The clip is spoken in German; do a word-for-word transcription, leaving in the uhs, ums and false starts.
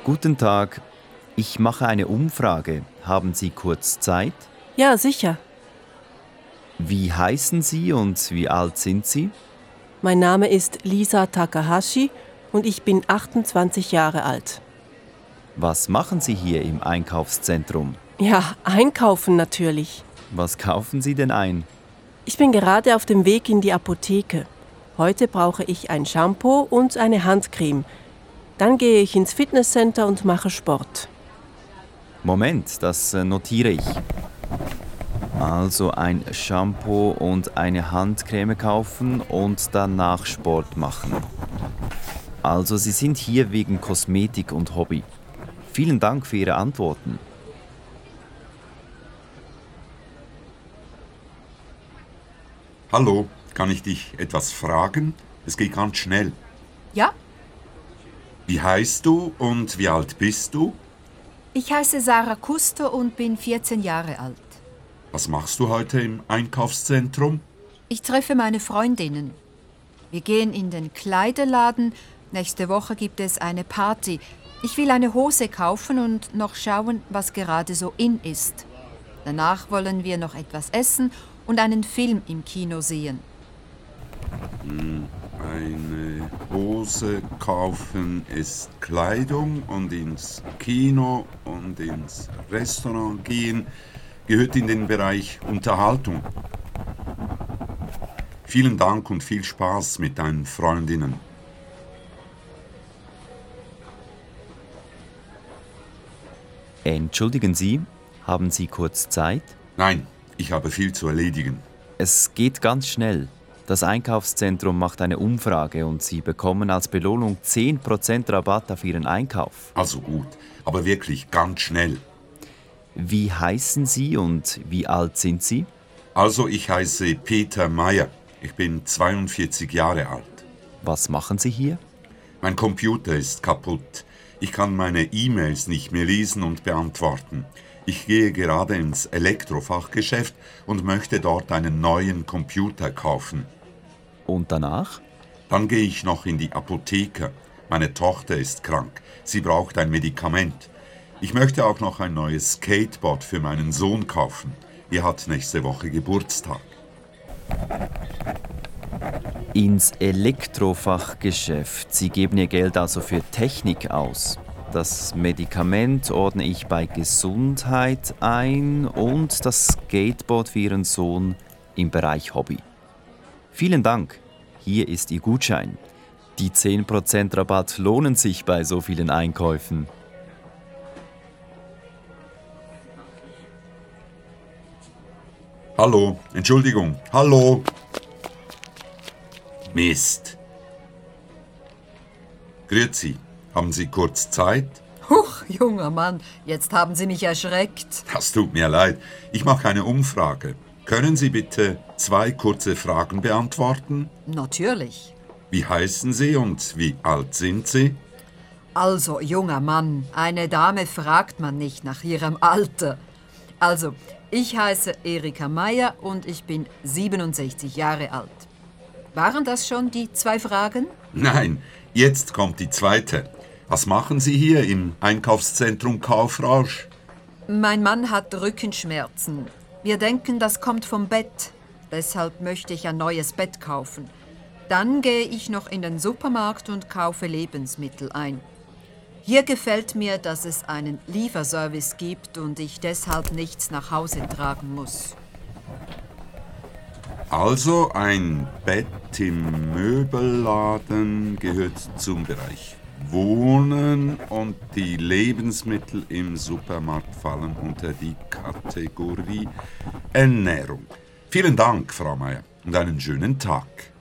Guten Tag, ich mache eine Umfrage. Haben Sie kurz Zeit? Ja, sicher. Wie heißen Sie und wie alt sind Sie? Mein Name ist Lisa Takahashi und ich bin achtundzwanzig Jahre alt. Was machen Sie hier im Einkaufszentrum? Ja, einkaufen natürlich. Was kaufen Sie denn ein? Ich bin gerade auf dem Weg in die Apotheke. Heute brauche ich ein Shampoo und eine Handcreme. Dann gehe ich ins Fitnesscenter und mache Sport. Moment, das äh, notiere ich. Also ein Shampoo und eine Handcreme kaufen und danach Sport machen. Also Sie sind hier wegen Kosmetik und Hobby. Vielen Dank für Ihre Antworten. Hallo, kann ich dich etwas fragen? Es geht ganz schnell. Ja, Wie heißt du und wie alt bist du? ich heiße Sarah Kuster und bin vierzehn Jahre alt. Was machst du heute im Einkaufszentrum? Ich treffe meine Freundinnen. Wir gehen in den Kleiderladen. Nächste Woche gibt es eine Party. Ich will eine Hose kaufen und noch schauen, was gerade so in ist. Danach wollen wir noch etwas essen und einen Film im Kino sehen. Eine Hose kaufen ist Kleidung und ins Kino und ins Restaurant gehen gehört in den Bereich Unterhaltung. Vielen Dank und viel Spaß mit deinen Freundinnen. Entschuldigen Sie, haben Sie kurz Zeit? Nein, ich habe viel zu erledigen. Es geht ganz schnell. Das Einkaufszentrum macht eine Umfrage und Sie bekommen als Belohnung zehn Prozent Rabatt auf Ihren Einkauf. Also gut, aber wirklich ganz schnell. Wie heißen Sie und wie alt sind Sie? Also ich heiße Peter Meyer. Ich bin zweiundvierzig Jahre alt. Was machen Sie hier? Mein Computer ist kaputt. Ich kann meine E-Mails nicht mehr lesen und beantworten. Ich gehe gerade ins Elektrofachgeschäft und möchte dort einen neuen Computer kaufen. Und danach? Dann gehe ich noch in die Apotheke. Meine Tochter ist krank. Sie braucht ein Medikament. Ich möchte auch noch ein neues Skateboard für meinen Sohn kaufen. Er hat nächste Woche Geburtstag. Ins Elektrofachgeschäft. Sie geben Ihr Geld also für Technik aus. Das Medikament ordne ich bei Gesundheit ein und das Skateboard für Ihren Sohn im Bereich Hobby. Vielen Dank. Hier ist Ihr Gutschein. Die zehn Prozent Rabatt lohnen sich bei so vielen Einkäufen. Hallo, Entschuldigung, hallo. Mist. Grüezi, haben Sie kurz Zeit? Huch, junger Mann, jetzt haben Sie mich erschreckt. Das tut mir leid. Ich mache eine Umfrage. Können Sie bitte zwei kurze Fragen beantworten? Natürlich. Wie heißen Sie und wie alt sind Sie? Also, junger Mann, eine Dame fragt man nicht nach ihrem Alter. Also, ich heiße Erika Meyer und ich bin siebenundsechzig Jahre alt. Waren das schon die zwei Fragen? Nein, jetzt kommt die zweite. Was machen Sie hier im Einkaufszentrum Kaufrausch? Mein Mann hat Rückenschmerzen. Wir denken, das kommt vom Bett. Deshalb möchte ich ein neues Bett kaufen. Dann gehe ich noch in den Supermarkt und kaufe Lebensmittel ein. Hier gefällt mir, dass es einen Lieferservice gibt und ich deshalb nichts nach Hause tragen muss. Also ein Bett im Möbelladen gehört zum Bereich Wohnen und die Lebensmittel im Supermarkt fallen unter die Kategorie Ernährung. Vielen Dank, Frau Meyer, und einen schönen Tag.